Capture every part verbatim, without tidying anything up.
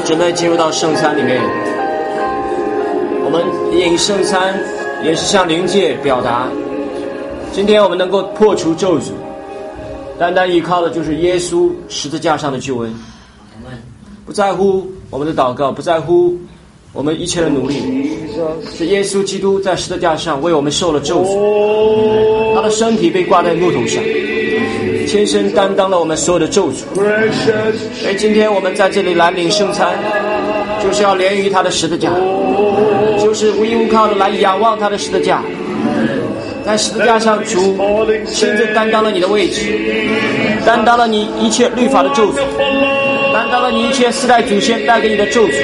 们准备进入到圣餐里面，我们饮圣餐也是向灵界表达，今天我们能够破除咒诅，单单依靠的就是耶稣十字架上的救恩，不在乎我们的祷告，不在乎我们一切的努力，是耶稣基督在十字架上为我们受了咒诅，他的身体被挂在木头上，亲身担当了我们所有的咒诅。所以今天我们在这里来领圣餐，就是要连于他的十字架，就是无依无靠的来仰望他的十字架。在十字架上，主亲自担当了你的位置，担当了你一切律法的咒诅，担当了你一切四代祖先带给你的咒诅。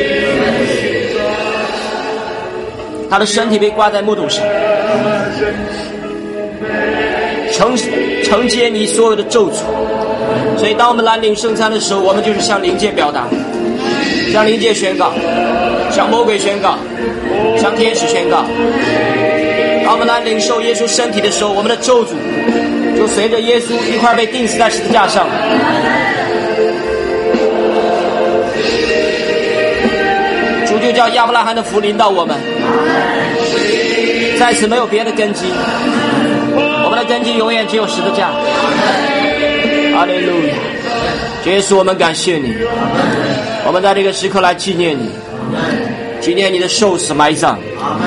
他的身体被挂在木头上，承承接你所有的咒诅。所以当我们来领圣餐的时候，我们就是向灵界表达，向灵界宣告，向魔鬼宣告，向天使宣告。当我们来领受耶稣身体的时候，我们的咒诅就随着耶稣一块被钉死在十字架上。主就叫亚伯拉罕的福临到我们，在此没有别的根基，我们的根基永远只有十字架。哈利路亚！耶稣，我们感谢你，我们在这个时刻来纪念你，纪念你的受死埋葬。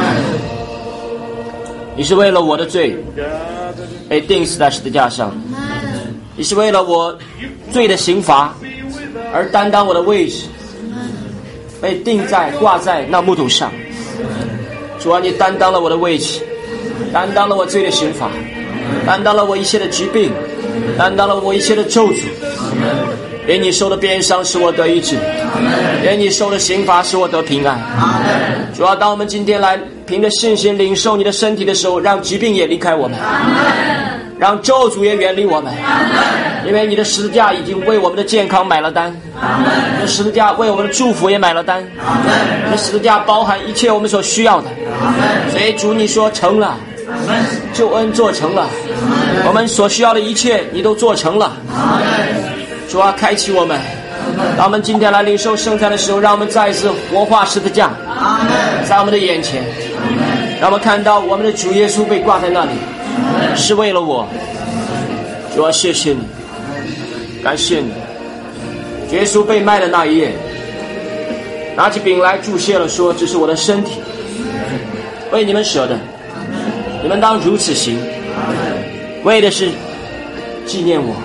你是为了我的罪被钉死在十字架上，你是为了我罪的刑罚而担当我的位置，被钉在挂在那木头上。主啊，你担当了我的位置，担当了我罪的刑罚，担当了我一切的疾病，担当了我一切的咒诅。因你受的鞭伤使我得医治，因你受的刑罚使我得平安。主啊，当我们今天来凭着信心领受你的身体的时候，让疾病也离开我们，让咒诅也远离我们，因为你的十字架已经为我们的健康买了单，你的十字架为我们的祝福也买了单，你的十字架包含一切我们所需要的。所以主，你说成了，救恩做成了，我们所需要的一切你都做成了。主啊，开启我们，当我们今天来领受圣餐的时候，让我们再一次活化十字架在我们的眼前，让我们看到我们的主耶稣被挂在那里是为了我。主啊，谢谢你，感谢你。耶稣被卖的那一夜，拿起饼来祝谢了，说这是我的身体，为你们舍的，你们当如此行，为的是纪念我。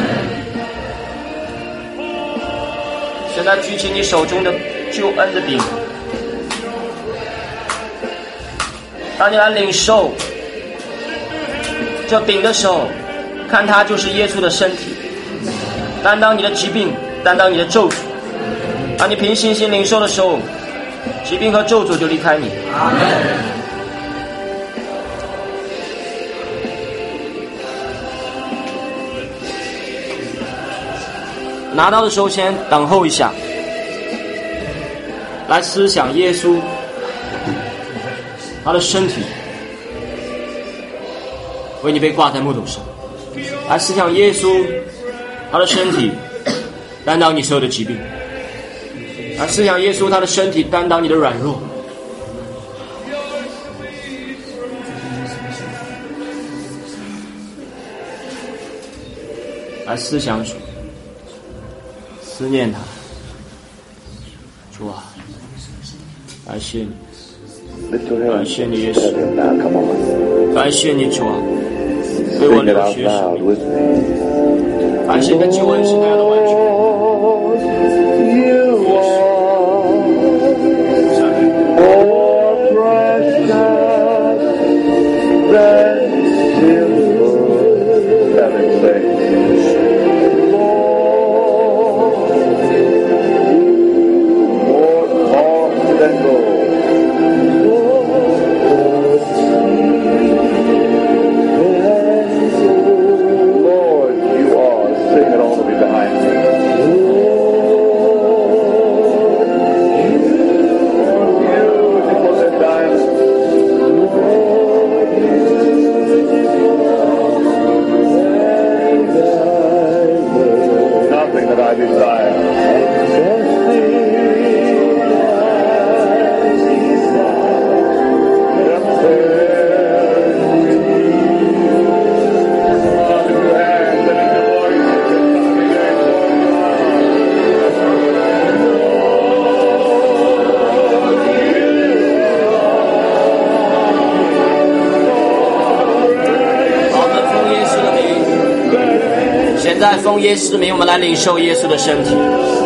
现在举起你手中的救恩的饼，当你来领受这饼的时候，看它就是耶稣的身体，担当你的疾病，担当你的咒诅。当你凭信心领受的时候，疾病和咒诅就离开你。阿们。拿到的时候先等候一下，来思想耶稣他的身体为你被挂在木头上，来思想耶稣他的身体担当你所有的疾病，来思想耶稣他的身体担当你的软弱。来思想主，思念他。主啊，感谢你，感谢你耶稣，感谢你主啊，为我流血生命，感谢你的救恩是那样的完全。 Lord, you are sing it all to be behind me. 奉耶稣的名，我们来领受耶稣的身体。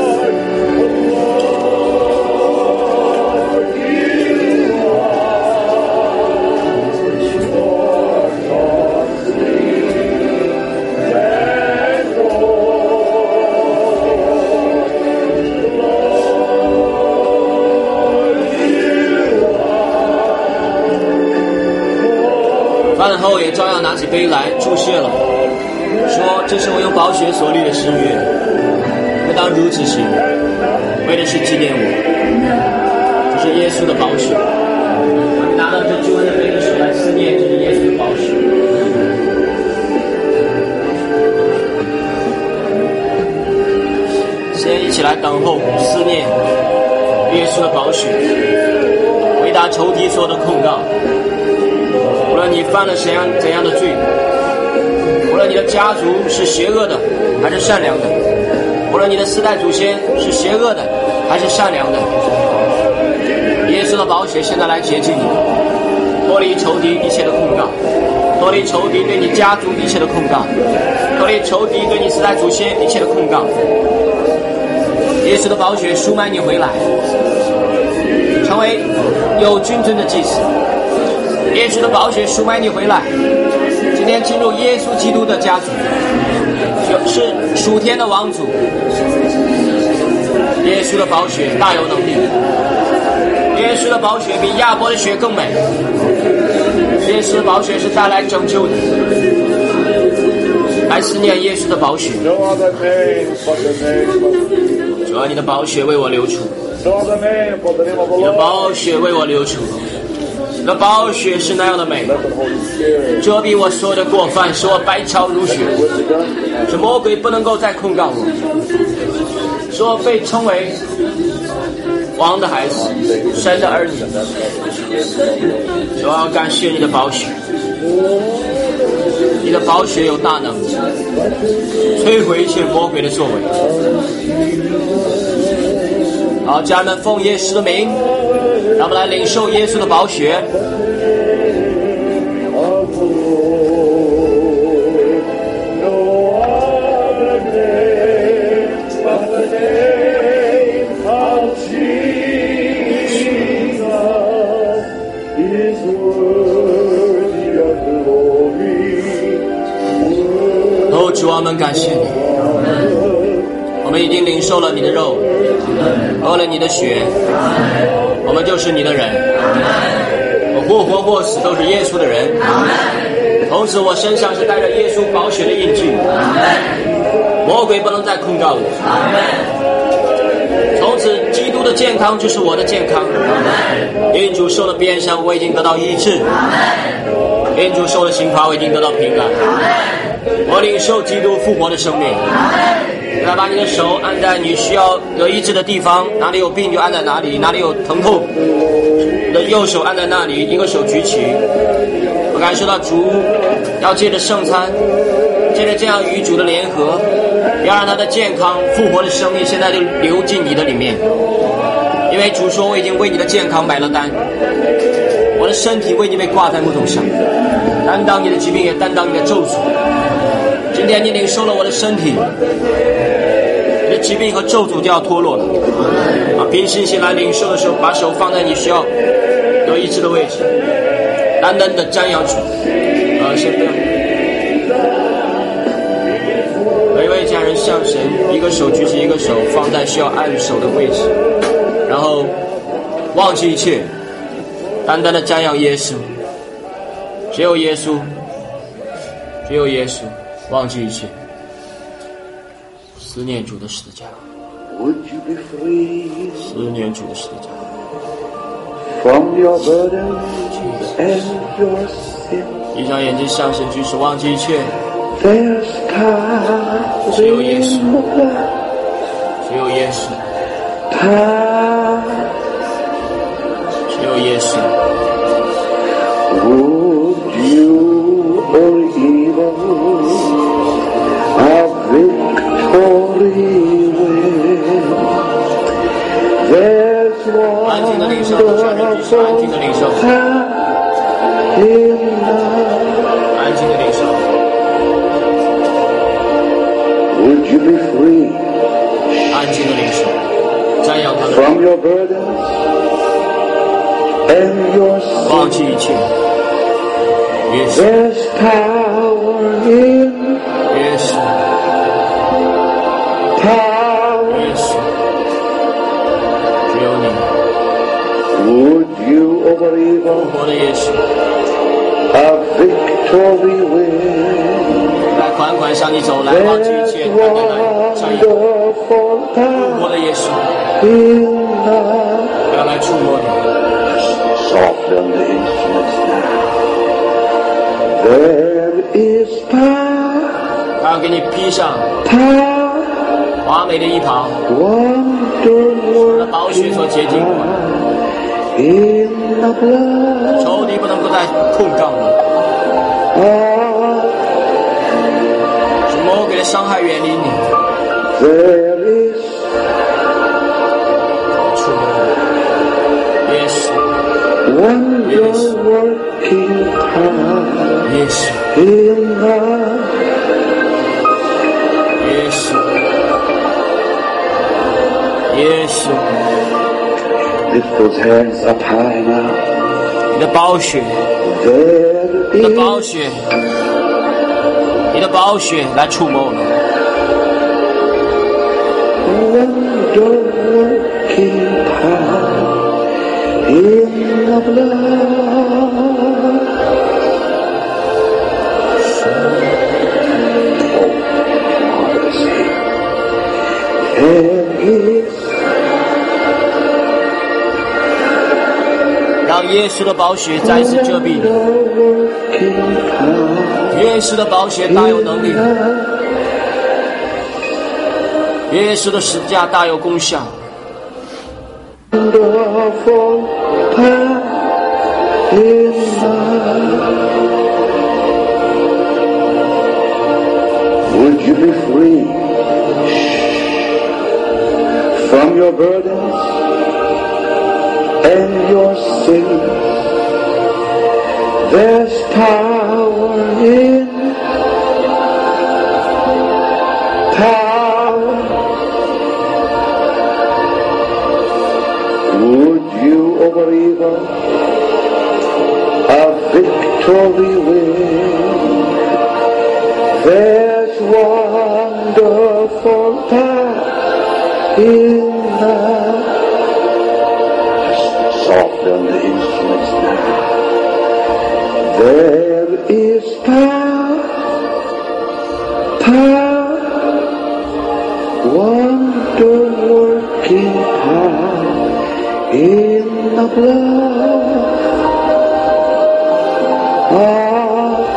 饭后也照样拿起杯来注谢了，说：“这是我用宝血所立的新约，你们当如此行，为的是纪念我。”这是耶稣的宝血。我们拿到这救恩的杯的时候来思念，这是耶稣的宝血。先一起来等候思念耶稣的宝血，回答仇敌所有的控告。无论你犯了怎样怎样的罪，无论你的家族是邪恶的还是善良的，无论你的四代祖先是邪恶的还是善良的，耶稣的宝血现在来洁净你，脱离仇敌一切的控告，脱离仇敌对你家族一切的控告，脱离仇敌对你四代祖先一切的控告。耶稣的宝血赎买你回来，成为有君尊的祭司。耶稣的宝血赎买你回来，今天进入耶稣基督的家族，是属天的王族。耶稣的宝血大有能力，耶稣的宝血比亚伯的血更美，耶稣的宝血是带来拯救的。来思念耶稣的宝血，主啊，你的宝血为我流出，你的宝血为我流出，你的宝血是那样的美，遮蔽我所有的过犯，使我白潮如雪，使魔鬼不能够再控告我，使我被称为王的孩子，神的儿女。主要感谢你的宝血，你的宝血有大能，摧毁一切魔鬼的作为。好，家人们，奉耶稣的名，让我们来领受耶稣的宝血。哦，主啊，我们感谢你，我们已经领受了你的肉，喝了你的血，我们就是你的人。我或活或死都是耶稣的人。从此我身上是带着耶稣宝血的印记，魔鬼不能再控告我。从此基督的健康就是我的健康。因主受了鞭伤，我已经得到医治；因主受了刑罚，我已经得到平安。我领受基督复活的生命。来，把你的手按在你需要得医治的地方，哪里有病就按在哪里，哪里有疼痛，你的右手按在那里，一个手举起。我感受到主要借着圣餐，借着这样与主的联合，要让他的健康复活的生命现在就流进你的里面。因为主说，我已经为你的健康买了单，我的身体为你被挂在木头上，担当你的疾病，也担当你的咒诅。今天你领受了我的身体，你的疾病和咒诅就要脱落了。啊，凭信心来领受的时候，把手放在你需要得医治的位置，单单的瞻仰主。啊，先不要。每位家人向神，一个手举起，一个手放在需要按手的位置，然后忘记一切，单单的瞻仰耶稣。只有耶稣，只有耶稣。忘记一切，思念主的十字架，思念主的十字架。闭上眼睛，向神举手，忘记一切。只有耶稣，只有耶稣，只有耶稣。安静的领受，安静的领受，安静的领受。 you be free 安静的领受，瞻仰他的 from your burdens and your 忘 sin? 记一切。耶稣， There's power in 耶稣， power. 耶稣，只有你， Would you over 复 evil 活的耶稣， a victory win? 来款款向你走来，忘记一 There's 切，单单来瞻仰 wonderful 复 power 活的耶稣， in the 要来触摸你。 soften the instruments now. There is power, 他要给你披上 power, 华美的衣袍， wonder 那宝血所洁净过， in the blood 仇敌不能够再控告你， of 使魔鬼的伤害远离你。 there is 触摸你，耶稣， wonder working power 耶稣， in the 耶稣，耶稣， lift those hands up high now. 你的宝血， There 你的宝 is 血，你的宝血来触摸你。 wonder working power in the blood. There is 让耶稣的宝血再次遮蔽你， working power 耶稣的宝血大有能力，耶稣的十字架大有功效。 wonderful power in the. Would you be free from your burdens and your sins? There's power in power. Would you over evil a victory win? There's wonderful power in the. Soften the instruments now. There is power, power, wonder working power in the blood of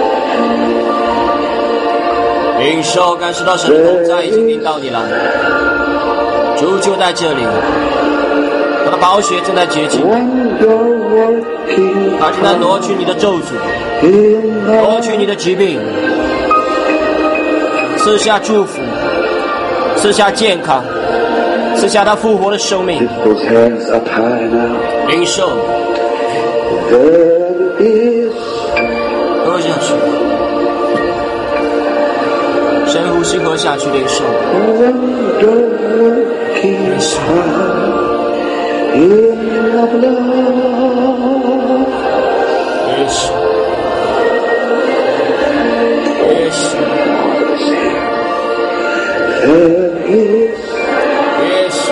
领受感受到神的同在已经领到你了，主就在这里，他的宝血正在洁净， wonder working 他正在挪去你的咒诅， in 挪 the 去你的疾病，赐下祝福，赐下健康，赐下他复活的生命。 Lift those hands up high now. 领受， There is 喝下去，深呼吸，喝下去，领受。 wonder working power in the blood. 耶稣，耶稣， There is 耶稣，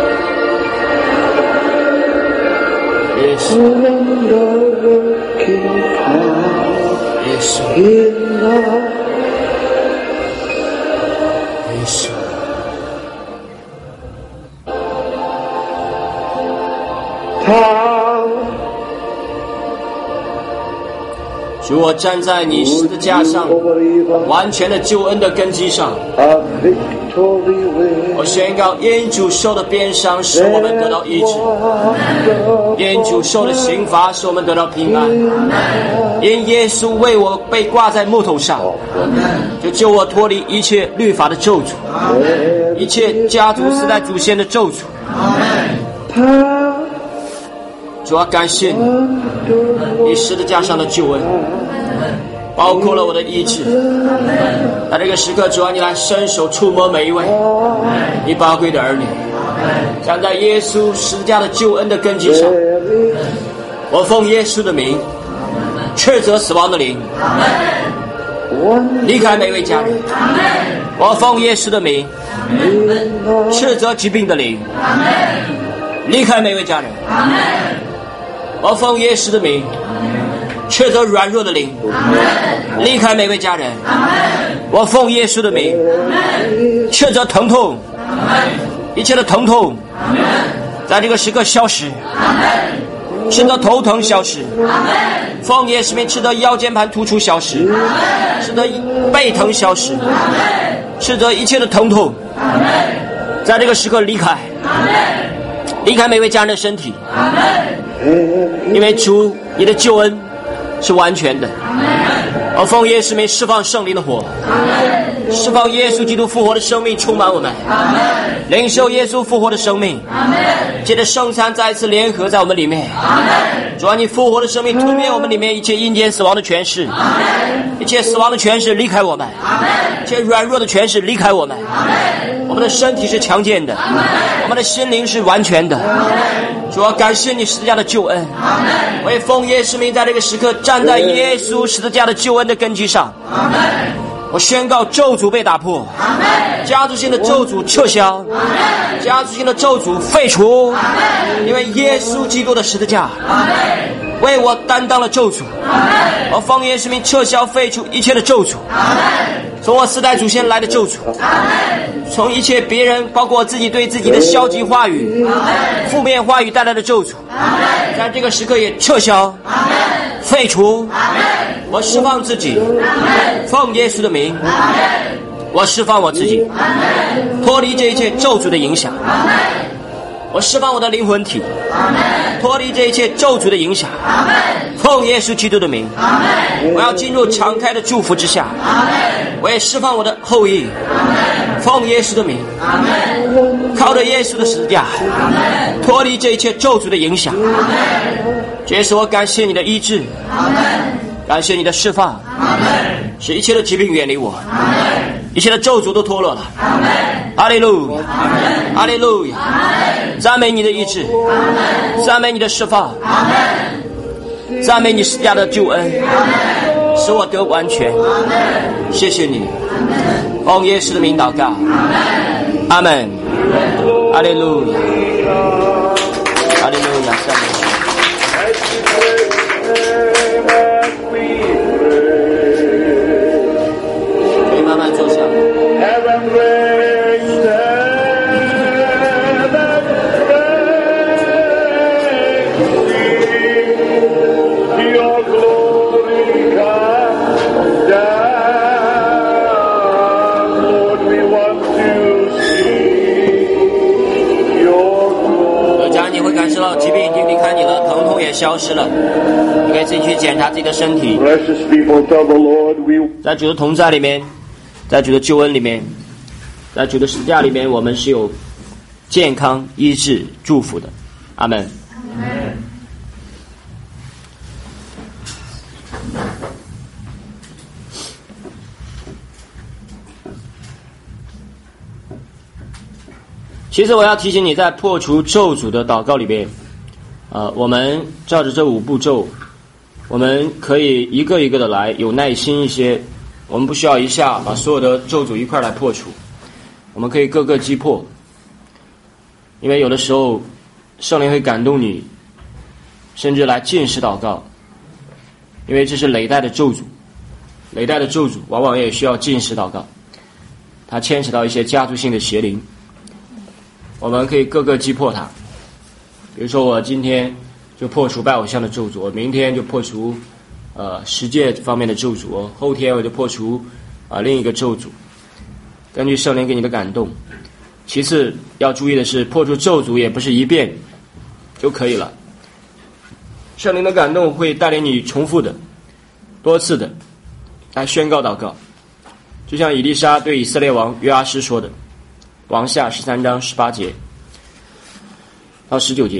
耶稣， wonder working power 耶稣， in the 耶稣。 power. 主，我站在你十字架上 over evil 完全的救恩的根基上， a victory win. 我宣告，因主受的鞭伤使我们得到医治，因主受的刑罚使我们得到平安，因耶稣为我被挂在木头上，就救我脱离一切律法的咒诅，一切家族世代祖先的咒诅。 Power 主啊，感谢你，你十字架上的救恩， 包括了我的医治。在这个时刻，主啊，你来伸手触摸每一位你宝贵的儿女，站在耶稣十字架的救恩的根基上。我奉耶稣的名斥责死亡的灵，离开每位家人。我奉耶稣的名斥责疾病的灵，离开每位家人。我奉耶稣的名斥责软弱的灵，离开每位家人。我奉耶稣的名斥责疼痛，一切的疼痛在这个时刻消失，斥责头疼消失，奉耶稣名斥责腰间盘突出消失，斥责背疼消失，斥责一切的疼痛在这个时刻离开，离开每位家人的身体。因为主你的救恩是完全的。我奉耶稣名释放圣灵的火，释放耶稣基督复活的生命充满我们，领受耶稣复活的生命，借着圣餐再一次联合在我们里面。主啊，你复活的生命吞灭我们里面一切阴间死亡的权势，一切死亡的权势离开我们，一切软弱的权势离开我们。我们的身体是强健的，我们的心灵是完全的。主啊，感谢你十字架的救恩，我也奉耶稣名在这个时刻站在耶稣十字架的救恩的根基上。我宣告咒诅被打破，家族性的咒诅撤销，家族性的咒诅废除，因为耶稣基督的十字架为我担当了咒诅。我奉耶稣名撤销废除一切的咒诅，从我四代祖先来的咒诅，从一切别人包括我自己对自己的消极话语、负面话语带来的咒诅，在这个时刻也撤销废除。我释放自己，奉耶稣的名，我释放我自己，脱离这一切咒诅的影响。我释放我的灵魂体，脱离这一切咒诅的影响，奉耶稣基督的名，我要进入敞开的祝福之下。我也释放我的后裔，奉耶稣的名，靠着耶稣的十字架脱离这一切咒诅的影响。这是我感谢你的医治，感谢你的释放，使一切的疾病远离我，一切的咒诅都脱落了。哈利路亚，哈利路亚，赞美你的医治，赞美你的释放，赞美你十字架的救恩，使我得完全。谢谢你，奉耶稣的名祷告，阿们。哈利路亚，哈利路亚，赞美你。可以慢慢坐下。疾病已经离开你了，疼痛也消失了，你可以自己去检查自己的身体。在主的同在里面，在主的救恩里面，在主的十字架里面，我们是有健康、医治、祝福的。阿们。其实我要提醒你，在破除咒诅的祷告里面，呃，我们照着这五步骤，我们可以一个一个的来，有耐心一些。我们不需要一下把所有的咒诅一块来破除，我们可以各个击破。因为有的时候圣灵会感动你，甚至来禁食祷告，因为这是累代的咒诅，累代的咒诅往往也需要禁食祷告，它牵扯到一些家族性的邪灵。我们可以各个击破它，比如说我今天就破除拜偶像的咒诅，我明天就破除呃十诫方面的咒诅，后天我就破除啊、呃、另一个咒诅，根据圣灵给你的感动。其次要注意的是，破除咒诅也不是一遍就可以了，圣灵的感动会带领你重复的、多次的来宣告祷告，就像以利沙对以色列王约阿施说的。王下十三章十八节到十九节。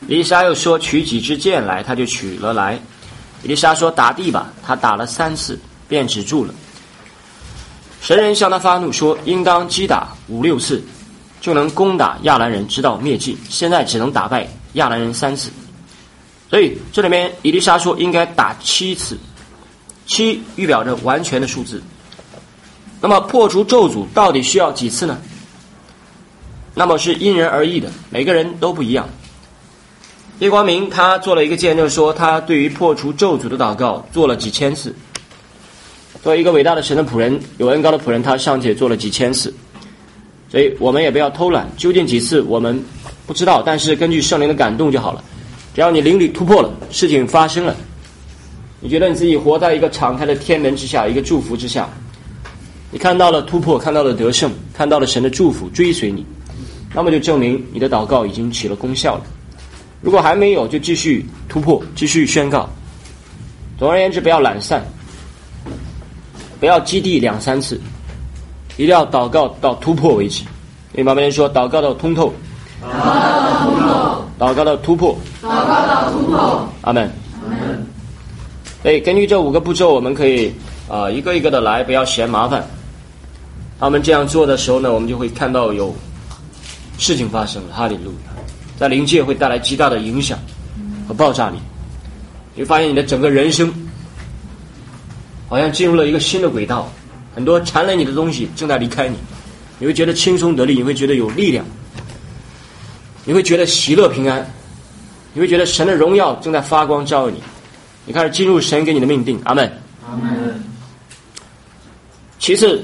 以利沙又说取几支箭来，他就取了来。以利沙说打地吧，他打了三次便止住了。神人向他发怒说，应当击打五六次，就能攻打亚兰人直到灭尽，现在只能打败亚兰人三次。所以这里面以利沙说应该打七次，七预表着完全的数字。那么破除咒诅到底需要几次呢？那么是因人而异的，每个人都不一样。叶光明他做了一个见证，说他对于破除咒诅的祷告做了几千次。作为一个伟大的神的仆人，有恩高的仆人，他尚且做了几千次。所以我们也不要偷懒，究竟几次我们不知道，但是根据圣灵的感动就好了。只要你灵里突破了，事情发生了，你觉得你自己活在一个敞开的天门之下，一个祝福之下，你看到了突破，看到了得胜，看到了神的祝福追随你，那么就证明你的祷告已经起了功效了。如果还没有，就继续突破，继续宣告。总而言之，不要懒散，不要基地两三次，一定要祷告到突破为止。因为旁边人说祷告到通透， 祷告到通透， 祷告到突破， 祷告到突破。 阿们。 阿们。 所以根据这五个步骤，我们可以啊、呃、一个一个的来，不要嫌麻烦。他们这样做的时候呢，我们就会看到有事情发生了，哈利路亚，在灵界会带来极大的影响和爆炸力。你会发现你的整个人生好像进入了一个新的轨道，很多缠累你的东西正在离开你，你会觉得轻松得力，你会觉得有力量，你会觉得喜乐平安，你会觉得神的荣耀正在发光照耀你，你开始进入神给你的命定。阿们。 阿们。 其次，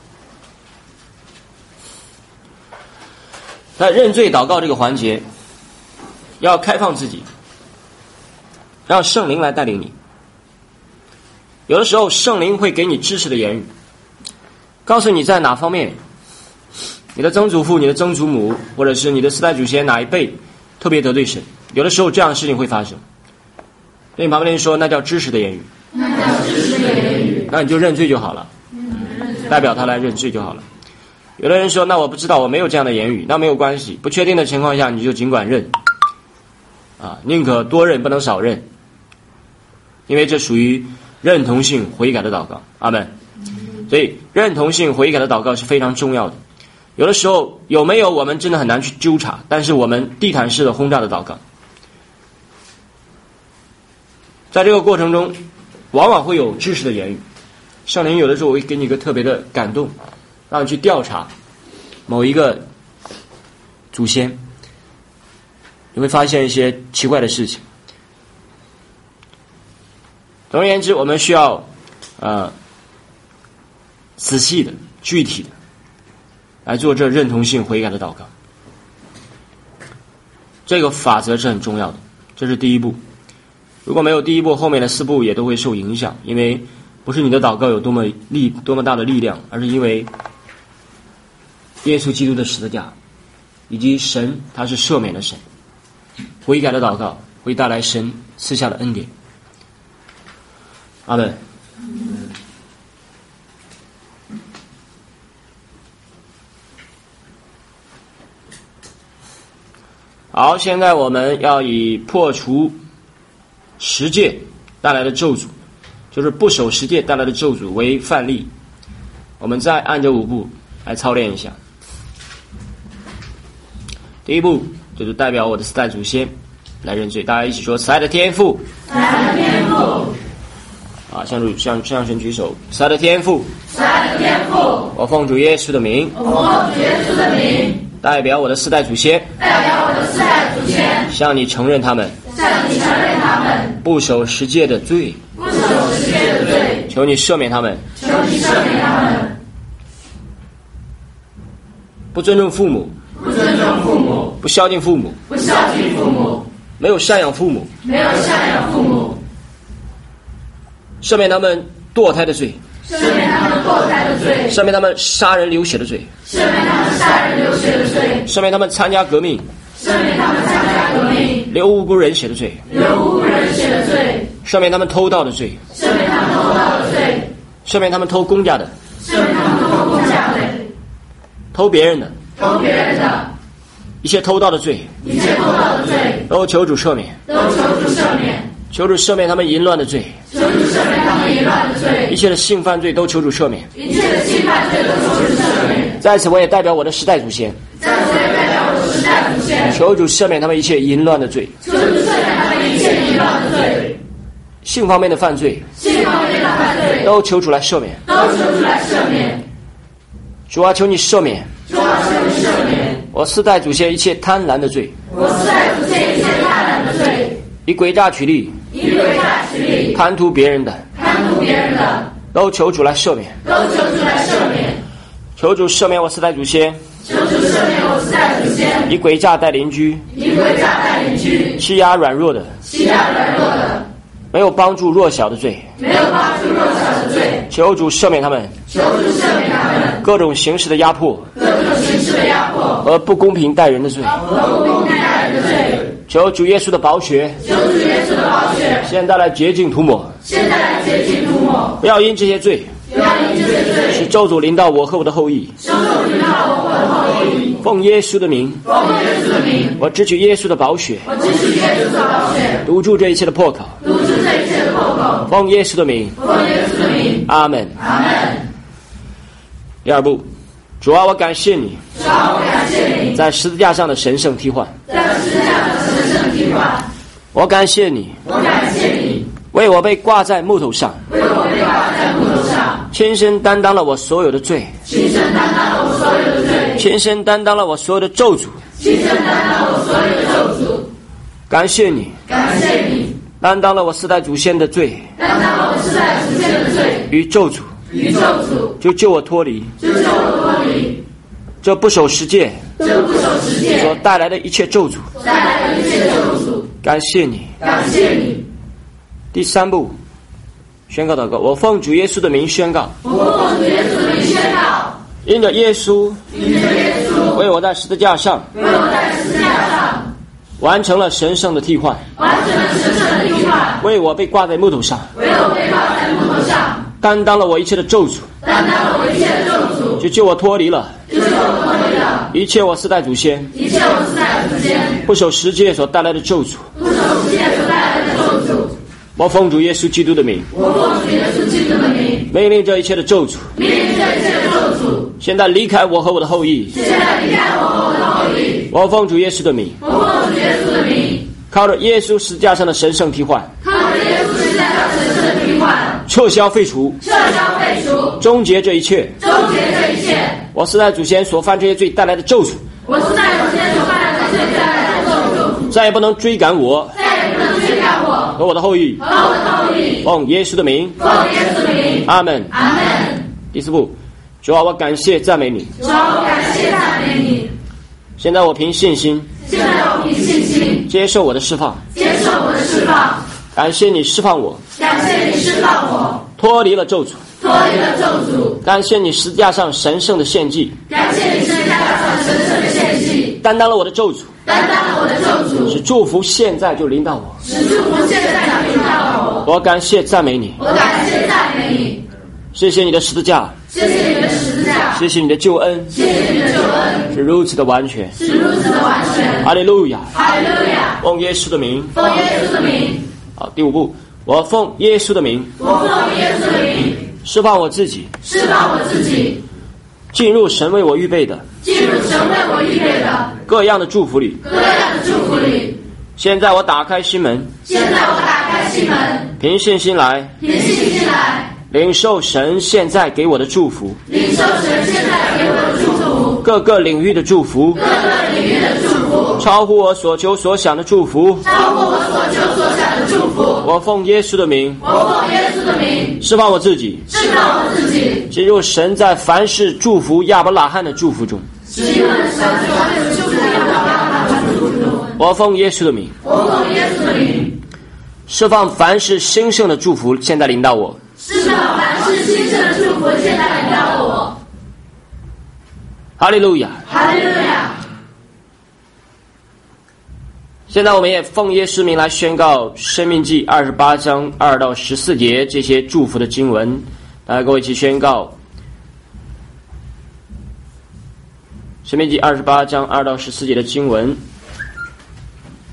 在认罪祷告这个环节，要开放自己，让圣灵来带领你。有的时候圣灵会给你知识的言语，告诉你在哪方面你的曾祖父、你的曾祖母，或者是你的四代祖先哪一辈特别得罪神。有的时候这样的事情会发生，对你旁边的人说那叫知识的言语， 那叫知识的言语， 那你就认罪就好了，代表他来认罪就好了。有的人说那我不知道，我没有这样的言语，那没有关系，不确定的情况下你就尽管认啊，宁可多认不能少认，因为这属于认同性悔改的祷告。阿们。所以认同性悔改的祷告是非常重要的。有的时候有没有我们真的很难去纠察，但是我们地毯式的轰炸的祷告，在这个过程中往往会有知识的言语，圣灵有的时候会给你一个特别的感动，让你去调查某一个祖先，你会发现一些奇怪的事情。总而言之，我们需要呃仔细的、具体的来做这认同性悔改的祷告。这个法则是很重要的，这是第一步。如果没有第一步，后面的四步也都会受影响，因为不是你的祷告有多么力、多么大的力量，而是因为耶稣基督的十字架，以及神他是赦免的神。悔改的祷告会带来神赐下的恩典。阿们。好，现在我们要以破除十诫带来的咒诅，就是不守十诫带来的咒诅为范例，我们再按这五步来操练一下。第一步就是代表我的四代祖先来认罪，大家一起说：慈爱的天父， 慈爱的天父。 啊，向主向向神举手。慈爱的天父， 慈爱的天父， 我奉主耶稣的名， 我奉主耶稣的名， 代表我的四代祖先， 代表我的四代祖先， 向你承认他们向你承认他们不守十诫的罪， 不守十诫的罪， 求你赦免他们， 求你赦免他们不尊重父母， 不尊重父母， 不孝敬父母， 不孝敬父母， 没有赡养父母， 没有赡养父母， 赦免他们堕胎的罪， 赦免他们堕胎的罪， 赦免他们杀人流血的罪， 赦免他们杀人流血的罪， 赦免他们参加革命， 赦免他们参加革命， 流无辜人血的罪， 流无辜人血的罪， 赦免他们偷盗的罪， 赦免他们偷盗的罪， 赦免他们偷公家的， 赦免他们偷公家的， 偷别人的， 偷别人的， 一切偷盗的罪， 一切偷盗的罪， 都求主赦免， 都求主赦免， 求主赦免他们淫乱的罪， 求主赦免他们淫乱的罪， 一切的性犯罪都求主赦免， 一切的性犯罪都求主赦免。 在此我也代表我的时代祖先， 在此我也代表我的时代祖先， 求主赦免他们一切淫乱的罪， 求主赦免他们一切淫乱的罪， 性方面的犯罪性方面的犯罪都求主来赦免， 都求主来赦免。 主啊，求你赦免主啊，求你赦免我四代祖先一切贪婪的罪， 我四代祖先一切贪婪的罪， 以诡诈取利、 以诡诈取利、 贪图别人的， 贪图别人的， 都求主来赦免， 都求主来赦免。 求主赦免我四代祖先求主赦免我四代祖先以诡诈待邻居、 以诡诈待邻居、 欺压软弱的、 欺压软弱的、 没有帮助弱小的罪， 没有帮助弱小的罪， 求主赦免他们求主赦免他们各种形式的压迫各种形式的压迫和不公平待人的罪， 和不公平待人的罪。 求主耶稣的宝血求主耶稣的宝血现在来洁净涂抹， 现在来洁净涂抹， 不要因这些罪不要因这些罪使咒诅临到我和我的后裔。 收受临到我和我的后裔。 奉耶稣的名， 奉耶稣的名， 我支取耶稣的宝血， 我支取耶稣的宝血， 堵住这一切的破口。 堵住这一切的破口。 奉耶稣的名， 奉耶稣的名， 阿门。 阿门。 第二步，主啊，我感谢你主啊，我感谢你在十字架上的神圣替换， 在十字架的神圣替换， 我感谢你我感谢你为我被挂在木头上， 为我被挂在木头上， 亲身担当了我所有的罪， 亲身担当了我所有的罪， 亲身担当了我所有的咒诅。 亲身担当我所有的咒诅。 感谢你感谢你担当了我四代祖先的罪担当了我世代祖先的罪与咒诅， 与咒诅， 就救我脱离就救我脱离这不守十诫这不守十诫所带来的一切咒诅。 带来的一切咒诅。 感谢你。 感谢你。 第三步，宣告祷告。我奉主耶稣的名宣告， 我奉主耶稣的名宣告， 因着耶稣因着耶稣为我在十字架上为我在十字架上完成了神圣的替换， 完成了神圣的替换， 为我被挂在木头上， 为我被挂在木头上， 担当了我一切的咒诅， 担当了我一切的咒诅， 就救我脱离了就救我脱离了一切我四代祖先一切我四代祖先不守十诫所带来的咒诅。 不守十诫所带来的咒诅。 我奉主耶稣基督的名， 我奉主耶稣基督的名， 命令这一切的咒诅命令这一切的咒诅现在离开我和我的后裔。 现在离开我和我的后裔。 我奉主耶稣的名， 我奉主耶稣的名， 靠着耶稣十字架上的神圣替换， 靠着耶稣十字架上神圣的替换， 撤销废除， 撤销废除， 终结这一切终结这一切我四代祖先所犯这些罪带来的咒诅， 我四代祖先所犯的罪带来的咒诅， 再也不能追赶我再也不能追赶我和我的后裔。 和我的后裔。 奉耶稣的名， 奉耶稣的名， 阿门。 阿门。 第四步，主啊，我感谢赞美你。 主啊，我感谢赞美你。 现在我凭信心现在我凭信心接受我的释放， 接受我的释放， 感谢你释放我感谢你释放我， 脱离了咒诅， 脱离了咒诅， 感谢你十字架上神圣的献祭， 感谢你十字架上神圣的献祭， 担当了我的咒诅， 担当了我的咒诅， 使祝福现在就临到我。 使祝福现在就临到我。 我感谢赞美你， 我感谢赞美你， 谢谢你的十字架， 谢谢你的十字架， 谢谢你的救恩谢谢你的救恩， 是如此的完全。 是如此的完全。 哈利路亚。 哈利路亚。 奉耶稣的名。 奉耶稣的名， 好，第五步，我奉耶稣的名我奉耶稣的名， 释放我自己， 释放我自己， 进入神为我预备的进入神为我预备的各样的祝福里。 各样的祝福里。 现在我打开心门， 现在我打开心门， 凭信心来凭信心来领受神现在给我的祝福， 领受神现在给我的祝福， 各个领域的祝福， 各个领域的祝福， 超乎我所求所想的祝福。 超乎我所求所想的祝福。 我奉耶稣的名我奉耶稣的名， 释放我自己， 释放我自己， 进入神在凡事祝福亚伯拉罕的祝福中。 进入神所有祝福亚伯拉罕的祝福中。 我奉耶稣的名我奉耶稣的名， 释放凡事兴盛的祝福现在临到我。 释放凡事兴盛的祝福现在临到我。 哈利路亚。 哈利路亚。 现在我们也奉耶稣名来宣告申命记二十八章二到十四节这些祝福的经文，大家跟我一起宣告申命记二十八章二到十四节的经文。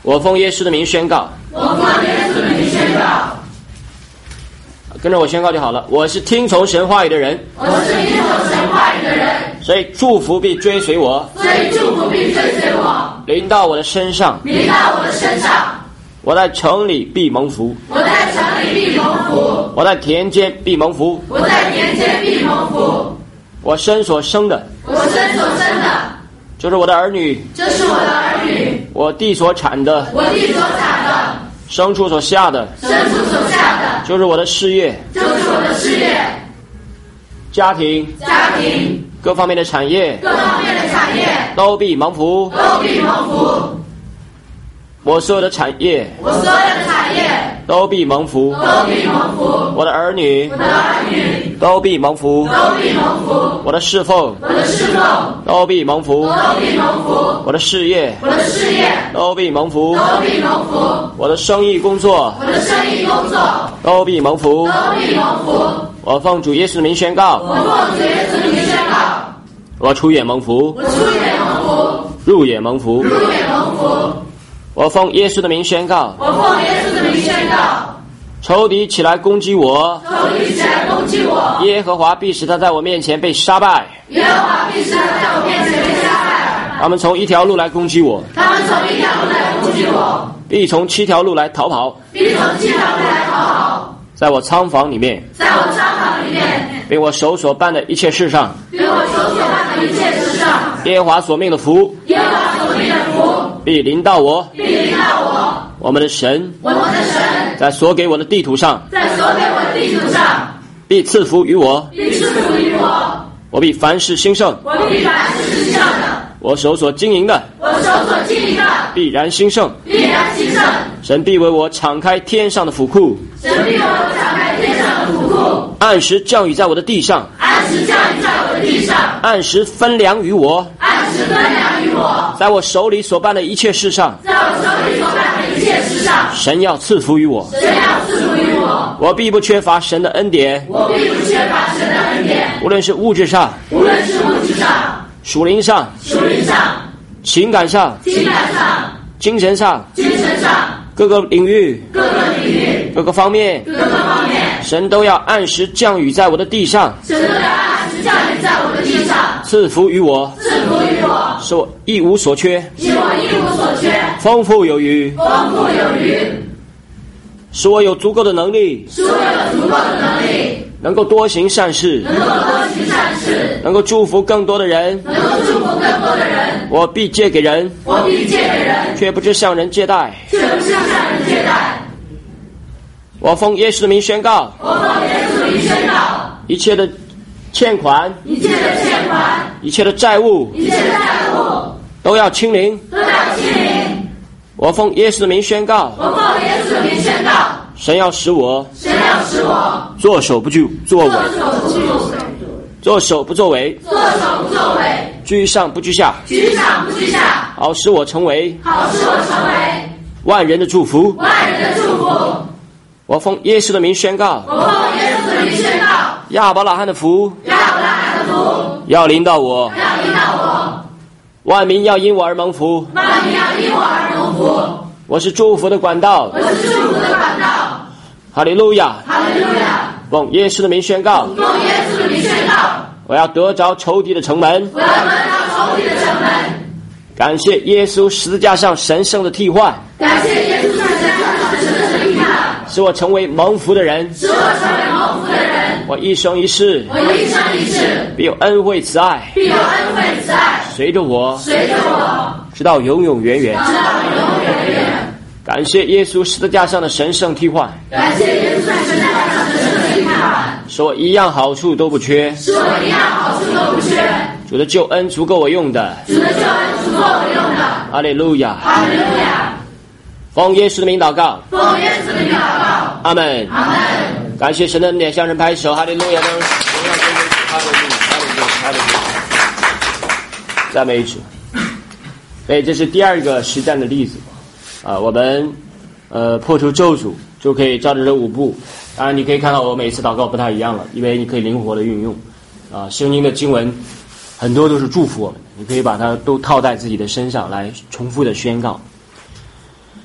我奉耶稣的名宣告。 我奉耶稣的名宣告。 跟着我宣告就好了。我是听从神话语的人。 我是听从神话语的人。 所以祝福必追随我。 所以祝福必追随我。 临到我的身上。 临到我的身上。 我在城里必蒙福。 我在城里必蒙福。 我在田间必蒙福。 我在田间必蒙福。 我身所生的。 我身所生的。 就是我的儿女。 这是我的儿女。 我地所产的。 我地所产的。 牲畜所下的。 牲畜所下的。 就是我的事业。 就是我的事业。 家庭。 家庭。 各方面的产业。 各方面的产业。 都必蒙福。 都必蒙福。 我所有的产业。 我所有的产业。 都必蒙福。 都必蒙福。 我的儿女。 我的儿女。 都必蒙福。 都必蒙福。 我的侍奉。 我的侍奉。 都必蒙福。 都必蒙福。 我的事业。 我的事业。 都必蒙福。 都必蒙福。 我的生意工作。 我的生意工作。 都必蒙福。 都必蒙福。 我奉主耶稣的名宣告。 我奉主耶稣的名宣告。 我出也蒙福。 我出也蒙福。 入也蒙福。 入也蒙福。 我奉耶稣的名宣告。 我奉耶稣的名宣告。 仇敌起来攻击我。 仇敌起来攻击我。 耶和华必使他在我面前被杀败。 耶和华必使他在我面前被杀败。 他们从一条路来攻击我。 他们从一条路来攻击我。 必从七条路来逃跑。 必从七条路来逃跑。 在我仓房里面。 在我仓房里面。 并我手所办的一切事上。 并我手所办的一切事上。 耶和华所命的福。 耶和华所命的福。 必临到我。 必临到我。 我们的神。 我们的神。 在所给我的地图上。 在所给我的地图上。 必赐福于我。 必赐福于我。 我必凡事兴盛。 我必凡事兴盛的。 我手所经营的。 我手所经营的。 必然兴盛。 必然兴盛。 神必为我敞开天上的府库。 神必为我敞开天上的府库。 按时降雨在我的地上。 按时降雨在我的地上。 按时分粮于我。 按时分粮于我。 在我手里所办的一切事上。 在我手里所办的一切事上。 神要赐福于我。 神要赐福于我。 我必不缺乏神的恩典。 我必不缺乏神的恩典。 无论是物质上。 无论是物质上。 属灵上。 属灵上。 情感上。 情感上。 精神上。 精神上。 各个领域。 各个领域。 各个方面。 各个方面。 神都要按时降雨在我的地上。 神都要按时降雨在我的地上。 赐福于我。 赐福于我。 使我一无所缺。 使我一无所缺。 丰富有余。 丰富有余。 使我有足够的能力。 使我有足够的能力。 能够多行善事。 能够多行善事。 能够祝福更多的人。 能够祝福更多的人。 我必借给人。 我必借给人。 却不知向人借贷。 却不知向人借贷。 我奉耶稣的名宣告。 我奉耶稣的名宣告。 一切的欠款。 一切的欠款。 一切的债务。 一切的债务。 都要清零。 都要清零。 我奉耶稣的名宣告。 我奉耶稣的名宣告。 神要使我。 神要使我。 作首不惧作尾。 作首不惧。 作首不作为。 作首不作为。 居上不居下。 居上不居下。 好使我成为。 好使我成为。 万人的祝福。 万人的祝福。 我奉耶稣的名宣告。 我奉耶稣的名宣告。 亚伯拉罕的福。 亚伯拉罕的福。 要临到我。 要临到我。 万民要因我而蒙福。 万民要因我而蒙福。 我是祝福的管道。 我是祝福的管道。 哈利路亚。 哈利路亚。 奉耶稣的名宣告。 奉耶稣的名宣告。 我要得着仇敌的城门。 我要得着仇敌的城门。 感谢耶稣十字架上神圣的替换。 感谢耶稣在十字架上神圣的替换。 使我成为蒙福的人。 使我成为蒙福的人。 我一生一世。 我一生一世。 必有恩惠慈爱。 必有恩惠慈爱。 随着我。 随着我。 直到永永远远。 直到永永远远。 感谢耶稣十字架上的神圣替换。 感谢耶稣在十字架上神圣的替换。 使我一样好处都不缺。 使我一样好处都不缺。 主的救恩足够我用的。 主的救恩足够我用的。 哈利路亚。 哈利路亚。 奉耶稣的名祷告。 奉耶稣的名祷告。 阿门。 阿门。 感谢神的恩典，向人拍手，哈利路亚！荣耀归给主，哈利路亚，哈利路亚，哈利路亚。赞美主。所以这是第二个实战的例子啊，我们呃破除咒诅就可以照着这五步。当然，你可以看到我每次祷告不太一样了，因为你可以灵活的运用啊，圣经的经文很多都是祝福我们，你可以把它都套在自己的身上来重复的宣告。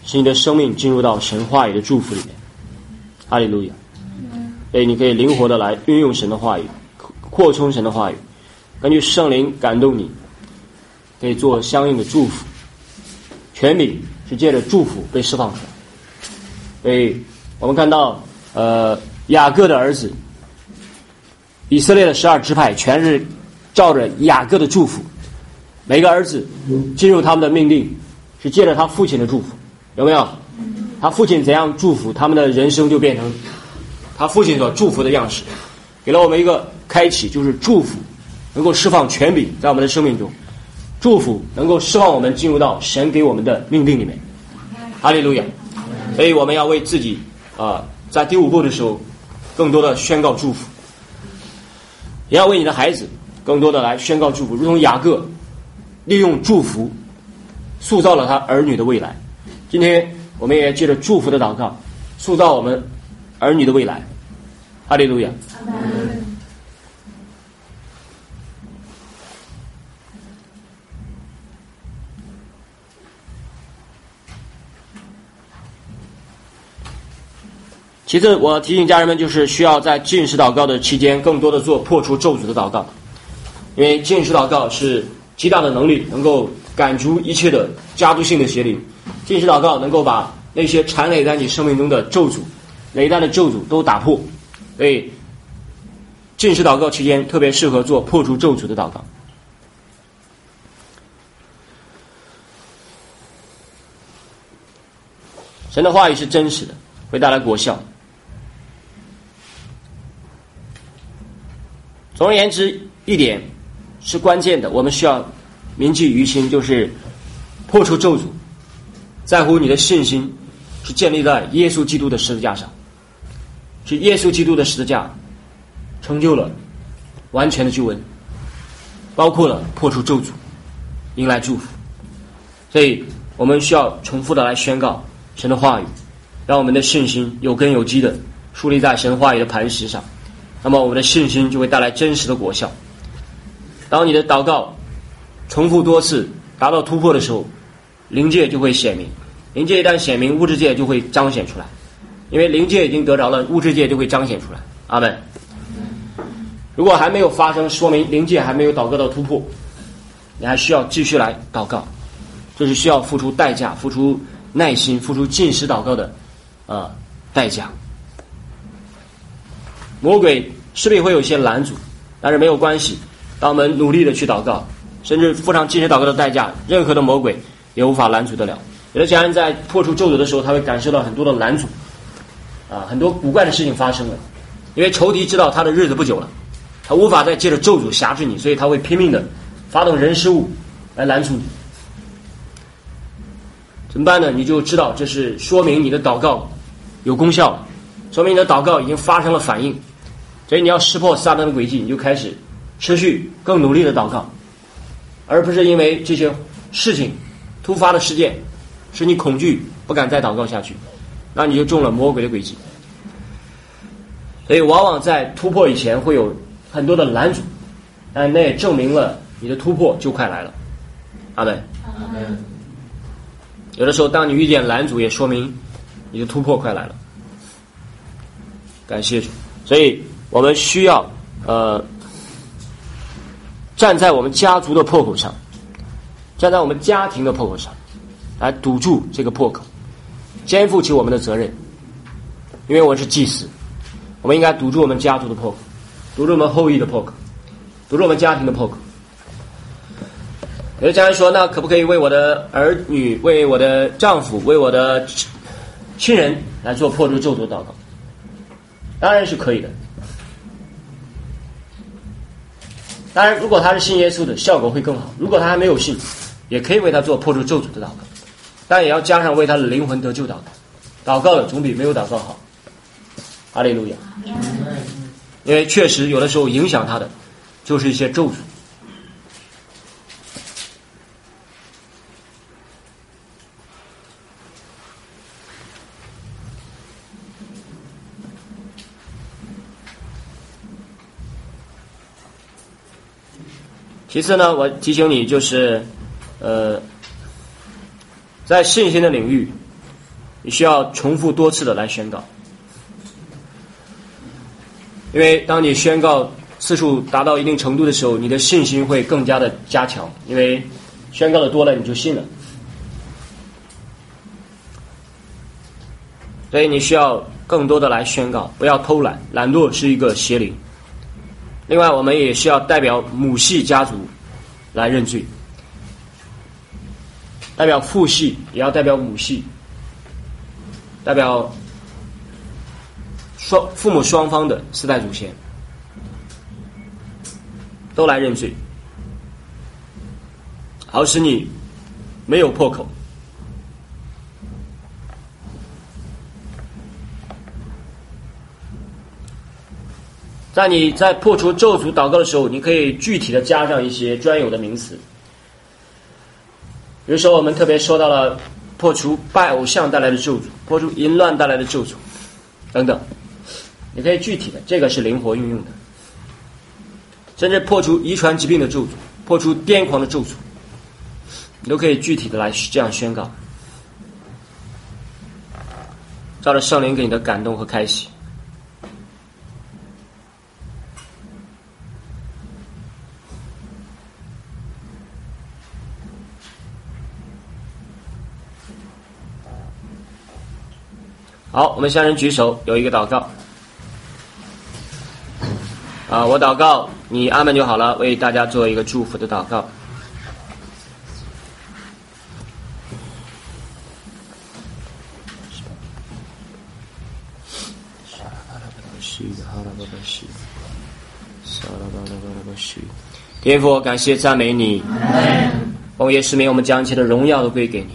使你的生命进入到神话语的祝福里面。哈利路亚！所以你可以灵活的来运用神的话语，扩充神的话语，根据圣灵感动你，可以做相应的祝福。权柄是借着祝福被释放出来。所以我们看到呃雅各的儿子，以色列的十二支派全是照着雅各的祝福，每个儿子进入他们的命令是借着他父亲的祝福，有没有？他父亲怎样祝福，他们的人生就变成他父亲所祝福的样式，给了我们一个开启，就是祝福能够释放权柄在我们的生命中，祝福能够释放我们进入到神给我们的命令里面。哈利路亚！所以我们要为自己啊、呃，在第五步的时候更多的宣告祝福，也要为你的孩子更多的来宣告祝福，如同雅各利用祝福塑造了他儿女的未来。今天我们也借着祝福的祷告塑造我们儿女的未来。哈利路亚！其次，我提醒家人们，就是需要在禁食祷告的期间，更多的做破除咒诅的祷告，因为禁食祷告是极大的能力，能够赶逐一切的家族性的邪灵。禁食祷告能够把那些缠累在你生命中的咒诅、累代的咒诅都打破，所以禁食祷告期间特别适合做破除咒诅的祷告。神的话语是真实的，会带来果效。总而言之，一点是关键的，我们需要铭记于心，就是破除咒诅，在乎你的信心是建立在耶稣基督的十字架上，是耶稣基督的十字架成就了完全的救恩，包括了破除咒诅，迎来祝福。所以我们需要重复的来宣告神的话语，让我们的信心有根有基的树立在神话语的磐石上，那么我们的信心就会带来真实的果效。当你的祷告重复多次达到突破的时候，灵界就会显明，灵界一旦显明，物质界就会彰显出来，因为灵界已经得着了，物质界就会彰显出来。阿们。如果还没有发生，说明灵界还没有祷告到突破，你还需要继续来祷告，这是需要付出代价，付出耐心，付出禁食祷告的呃代价。魔鬼势必会有一些拦阻，但是没有关系，当我们努力的去祷告，甚至付上禁食祷告的代价，任何的魔鬼也无法拦阻得了。有的家人在破除咒诅的时候，他会感受到很多的拦阻啊，很多古怪的事情发生了，因为仇敌知道他的日子不久了，他无法再借着咒诅辖制你，所以他会拼命的发动人事物来拦阻你。怎么办呢？你就知道这是说明你的祷告有功效了，说明你的祷告已经发生了反应，所以你要识破撒旦的诡计，你就开始持续更努力的祷告，而不是因为这些事情突发的事件使你恐惧不敢再祷告下去，那你就中了魔鬼的诡计。所以往往在突破以前会有很多的拦阻，但那也证明了你的突破就快来了。阿们。阿们。有的时候当你遇见拦阻，也说明你的突破快来了。感谢主。所以我们需要呃站在我们家族的破口上，站在我们家庭的破口上来堵住这个破口，肩负起我们的责任。因为我是祭司，我们应该堵住我们家族的破口，堵住我们后裔的破口，堵住我们家庭的破口。有的家人说，那可不可以为我的儿女、为我的丈夫、为我的亲人来做破除咒诅祷告？当然是可以的。当然如果他是信耶稣的，效果会更好。如果他还没有信，也可以为他做破除咒诅的祷告，但也要加上为他的灵魂得救祷告。祷告了总比没有祷告好。哈利路亚。因为确实有的时候影响他的就是一些咒诅。其次呢，我提醒你，就是呃在信心的领域你需要重复多次的来宣告。因为当你宣告次数达到一定程度的时候，你的信心会更加的加强，因为宣告的多了你就信了。所以你需要更多的来宣告，不要偷懒，懒惰是一个邪灵。另外我们也需要代表母系家族来认罪，代表父系也要代表母系，代表双父母双方的四代祖先都来认罪，好使你没有破口。在你在破除咒诅祷告的时候，你可以具体的加上一些专有的名词。比如说我们特别说到了破除拜偶像带来的咒诅，破除淫乱带来的咒诅等等，你可以具体的，这个是灵活运用的。甚至破除遗传疾病的咒诅，破除癫狂的咒诅，你都可以具体的来这样宣告，照着圣灵给你的感动和开启。好，我们向人举手，有一个祷告。啊，我祷告，你阿们就好了，为大家做一个祝福的祷告。天父，感谢赞美你，奉耶稣名，我们将一切的荣耀都归给你。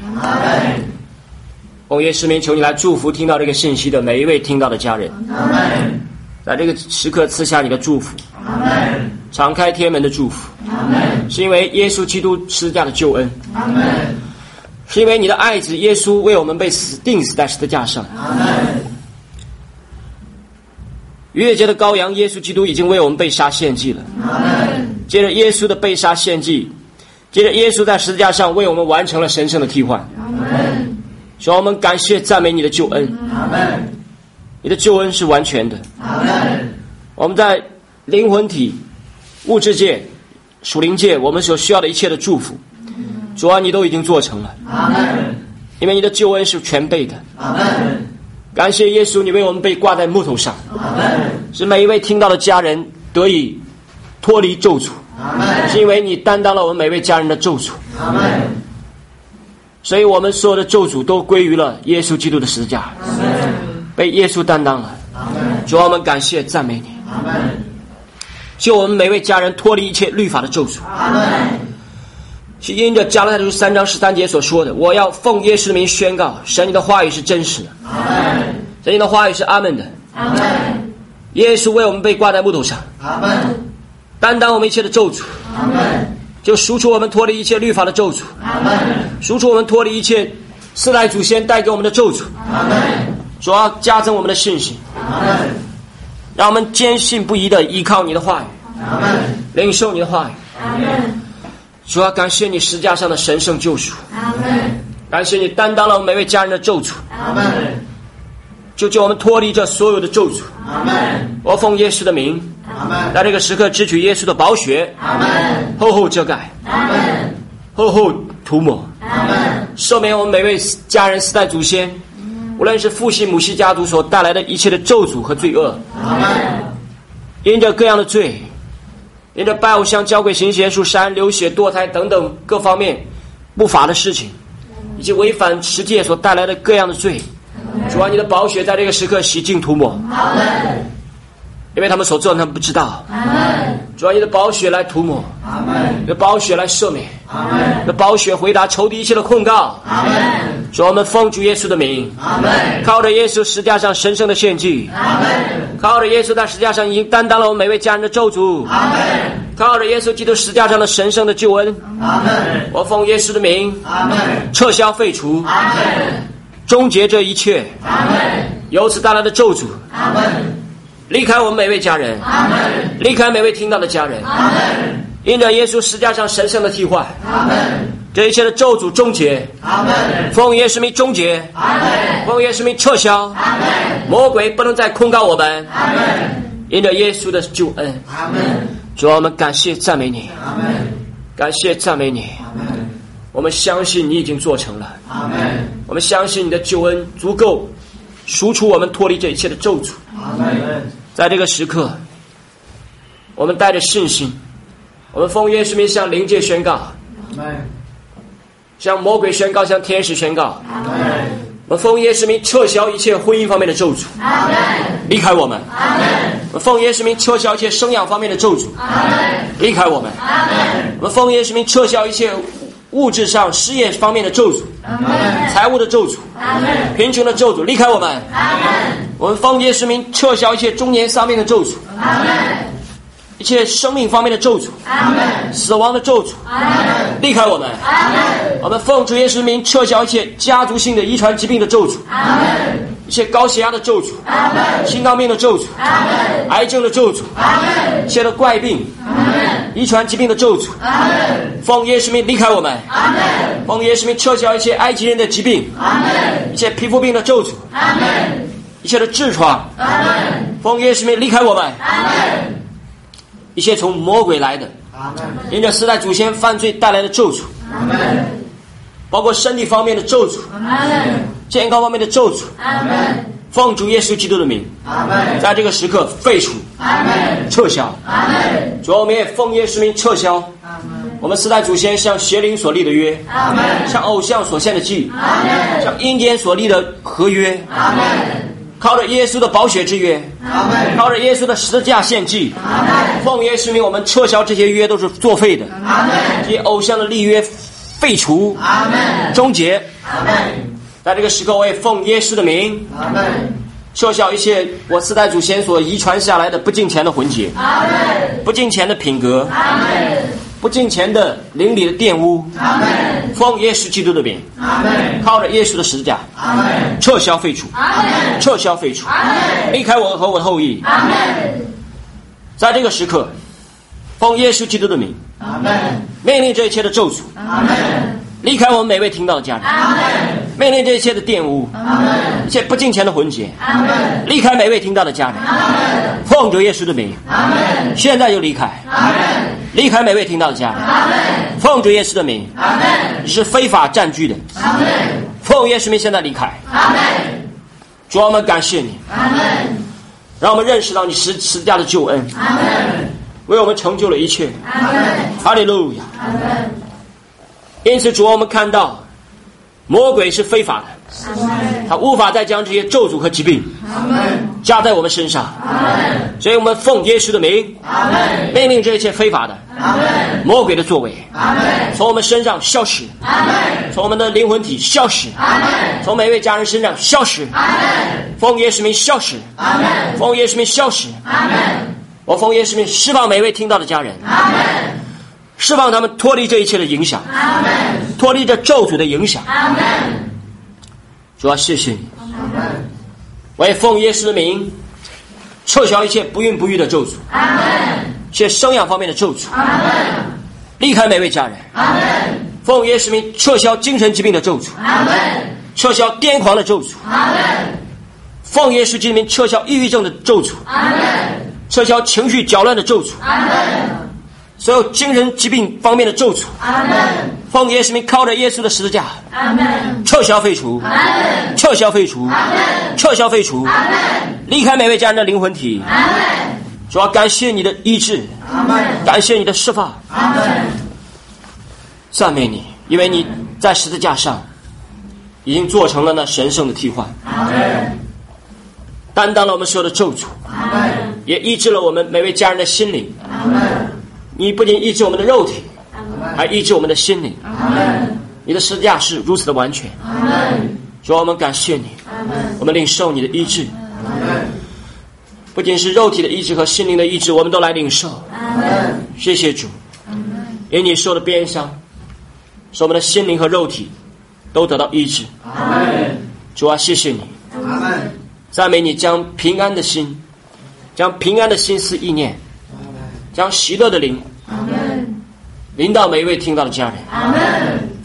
奉耶稣名，求你来祝福听到这个信息的每一位听到的家人，在这个时刻赐下你的祝福，敞开天门的祝福，是因为耶稣基督十字架的救恩，是因为你的爱子耶稣为我们被死钉死在十字架上，逾越节的羔羊耶稣基督已经为我们被杀献祭了，接着耶稣的被杀献祭，接着耶稣在十字架上为我们完成了神圣的替换。主，我们感谢赞美你的救恩，你的救恩是完全的。我们在灵魂体、物质界、属灵界，我们所需要的一切的祝福，主啊，你都已经做成了，因为你的救恩是全备的。感谢耶稣，你为我们被挂在木头上，使每一位听到的家人得以脱离咒诅，是因为你担当了我们每位家人的咒诅，所以我们所有的咒诅都归于了耶稣基督的十字架，被耶稣担当了。主啊，我们感谢赞美你，救我们每位家人脱离一切律法的咒诅，是因着加拉太书三章十三节所说的，我要奉耶稣的名宣告，神你的话语是真实的，神你的话语是阿们的。耶稣为我们被挂在木头上，担当我们一切的咒诅，就赎出我们脱离一切律法的咒诅，赎出我们脱离一切四代祖先带给我们的咒诅。主要加增我们的信心，让我们坚信不疑的依靠你的话语，领受你的话语。主要感谢你十字架上的神圣救赎，感谢你担当了我们每位家人的咒诅，就救我们脱离这所有的咒诅。我奉耶稣的名，在这个时刻支取耶稣的宝血，厚厚遮盖，厚厚涂抹，赦免我们每位家人四代祖先，无论是父系母系家族所带来的一切的咒诅和罪恶，因着各样的罪，因着拜偶像、交鬼、行邪术、杀人、流血、堕胎等等各方面不法的事情，以及违反十诫所带来的各样的罪，主啊，你的宝血在这个时刻洗净涂抹，因为他们所做的他们不知道。主啊，你的宝血来涂抹，你的宝血来赦免，你的宝血回答仇敌一切的控告。主啊，我们奉主耶稣的名，靠着耶稣十字架上神圣的献祭，靠着耶稣在十字架上已经担当了我们每位家人的咒诅，靠着耶稣基督十字架上的神圣的救恩，我奉耶稣的名，撤销废除，终结这一切由此带来的咒诅，离开我们每位家人，离开每位听到的家人，因着耶稣十字架上神圣的替换， 这一切的咒诅终结，奉耶稣名终结，奉耶稣名撤销，魔鬼不能再控告我们，因着耶稣的救恩。主啊，我们感谢赞美你，感谢赞美你，我们相信你已经做成了，我们相信你的救恩足够赎出我们脱离这一切的咒诅。在这个时刻，我们带着信心，我们奉耶稣名向灵界宣告，向魔鬼宣告，向天使宣告，我们奉耶稣名撤销一切婚姻方面的咒诅，离开我们。我们奉耶稣名撤销一切生养方面的咒诅，离开我们。我们奉耶稣名撤销一切物质上事业方面的咒诅，财务的咒诅，贫穷的咒诅，离开我们。我们奉耶稣名撤销一切中年上面的咒诅，一切生命方面的咒诅，死亡的咒诅，离开我们。我们奉主耶稣名撤销一切家族性的遗传疾病的咒诅，一切高血压的咒诅，心脏病的咒诅，癌症的咒诅，一切的怪病，遗传疾病的咒诅，奉耶稣名离开我们。奉耶稣名撤销一切埃及人的疾病，一切皮肤病的咒诅，一切的痔疮，奉耶稣名离开我们。一切从魔鬼来的，因着时代祖先犯罪带来的咒诅，包括身体方面的咒诅，健康方面的咒诅，奉主耶稣基督的名，在这个时刻废除，撤销。主啊，我们也奉耶稣名撤销我们时代祖先向邪灵所立的约，向偶像所献的祭，向阴间所立的合约，靠着耶稣的宝血之约，靠着耶稣的十字架献祭，奉耶稣名，我们撤销这些约都是作废的，这些偶像的立约废除，终结。在这个时刻，我也奉耶稣的名，撤销一切我四代祖先所遗传下来的不敬虔的魂结，不敬虔的品格，不敬虔的灵里的玷污，奉耶稣基督的名，靠着耶稣的十字架，撤销废除，撤销废除，离开我和我的后裔。在这个时刻，奉耶稣基督的名，命令这一切的咒诅离开我们每位听到的家人，命令这一切的玷污，一切不敬虔的魂结离开每位听到的家人，奉主耶稣的名，现在就离开，离开每位听到的家人，奉主耶稣的名，你是非法占据的，奉耶稣名现在离开。主啊，我们感谢你，让我们认识到你十十字架的救恩，为我们成就了一切。哈利路亚。因此主啊，我们看到魔鬼是非法的，他无法再将这些咒诅和疾病加在我们身上，所以我们奉耶稣的名，命令这一切非法的魔鬼的作为从我们身上消失，从我们的灵魂体消失，从每位家人身上消失，奉耶稣名消失，奉耶稣名消失。我奉耶稣名释放每位听到的家人，释放他们脱离这一切的影响，脱离这咒诅的影响。主啊，谢谢你，我也奉耶稣的名撤销一切不孕不育的咒诅，一切生养方面的咒诅离开每位家人，奉耶稣名撤销精神疾病的咒诅，撤销癫狂的咒诅，奉耶稣基督名撤销抑郁症的咒诅，撤销情绪搅乱的咒诅，所有精神疾病方面的咒诅，奉耶稣名靠着耶稣的十字架撤销废除，撤销废除，撤销废除，离开每位家人的灵魂体。主要感谢你的医治，感谢你的释放，赞美你，因为你在十字架上已经做成了那神圣的替换，担当了我们所有的咒诅，也医治了我们每位家人的心灵。你不仅医治我们的肉体，还医治我们的心灵。你的十字架是如此的完全。主啊，我们感谢你，我们领受你的医治，不仅是肉体的医治和心灵的医治，我们都来领受。谢谢主，因你受的鞭伤，使我们的心灵和肉体都得到医治。主啊，谢谢你，赞美你，将平安的心，将平安的心思意念，将喜乐的灵临到每一位听到的家人。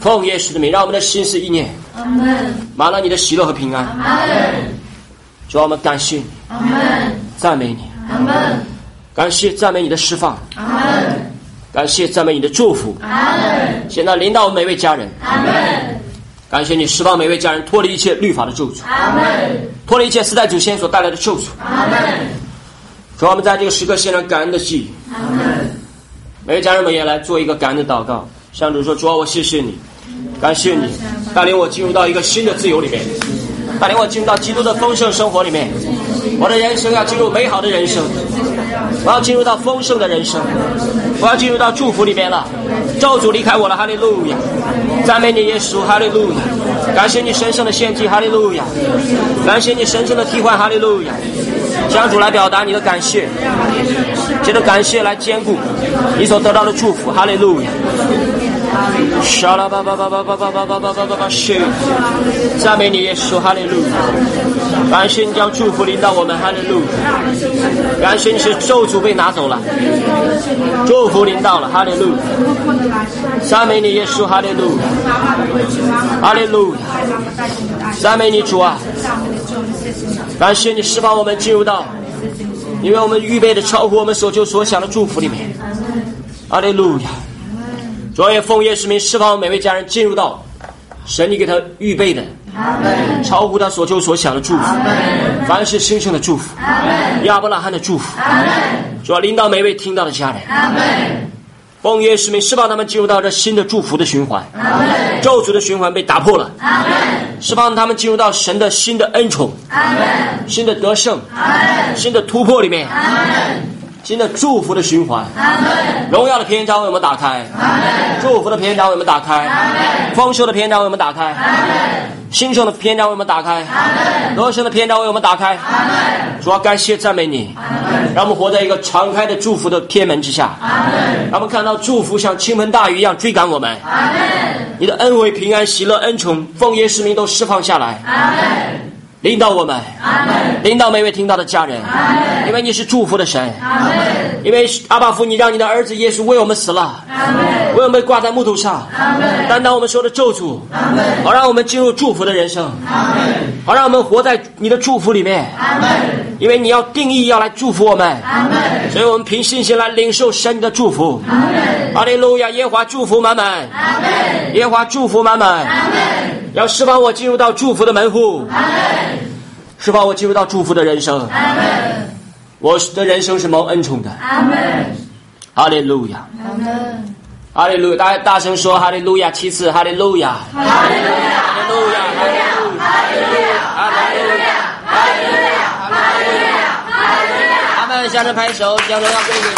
奉耶稣的名，让我们的心思意念满了你的喜乐和平安。主啊，我们感谢你，赞美你，感谢赞美你的释放，感谢赞美你的祝福。现在临到我们每位家人，感谢你释放每位家人脱离一切律法的咒诅，脱离一切四代祖先所带来的咒诅。主啊，我们在这个时刻献上感恩的祭。每位家人们也来做一个感恩的祷告，向主说：主啊，我谢谢你，感谢你带领我进入到一个新的自由里面，带领我进入到基督的丰盛生活里面。我的人生要进入美好的人生，我要进入到丰盛的人生，我要进入到祝福里面了。咒诅离开我了，哈利路亚！赞美你耶稣，哈利路亚！感谢你神圣的献祭，哈利路亚！感谢你神圣的替换，哈利路亚！向主来表达你的感谢，借着感谢来兼顾你所得到的祝福，哈利路亚！沙拉巴巴巴巴巴巴巴巴巴巴巴巴谢，赞美你耶稣，哈利路亚！感谢你将祝福临到我们，哈利路亚！感谢你是咒诅被拿走了，祝福临到了，哈利路亚！赞美你耶稣，哈利路亚！哈利路亚！赞美你主啊！感谢你释放我们进入到因为我们预备的超乎我们所求所想的祝福里面，哈利路亚！主也奉耶稣名释放每位家人进入到神你给他预备的超乎他所求所想的祝福，凡是兴盛的祝福，亚伯拉罕的祝福，主要领导每位听到的家人，奉耶稣名释放他们进入到这新的祝福的循环，咒诅的循环被打破了，释放他们进入到神的新的恩宠，新的得胜，新的突破里面，新的祝福的循环，荣耀的篇章为我们打开，祝福的篇章为我们打开，丰收的篇章为我们打开，兴盛的篇章为我们打开，得胜的篇章为我们打开。主要感谢赞美你，让我们活在一个敞开的祝福的天门之下，让我们看到祝福像倾盆大雨一样追赶我们，你的恩惠平安喜乐恩宠奉耶稣名都释放下来，领导我们，领导每位听到的家人，因为你是祝福的神，因为阿爸父你让你的儿子耶稣为我们死了，为我们挂在木头上，担当我们所有的咒诅，好让我们进入祝福的人生，好让我们活在你的祝福里面，因为你要定义要来祝福我们，所以我们凭信心来领受神的祝福。哈利路亚！耶和华祝福满满，耶和华祝福满满，要释放我进入到祝福的门户，释放我进入到祝福的人生，我的人生是蒙恩宠的。哈利路亚！哈利路亚！大家大声说哈利路亚七次，哈利路亚！哈利路亚！哈利路亚！哈利路亚！哈利路亚！哈利路亚！哈利路亚！哈利路亚！阿们！向着拍手，将荣耀归给神。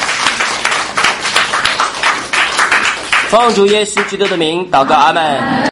奉主耶稣基督的名祷告，阿们。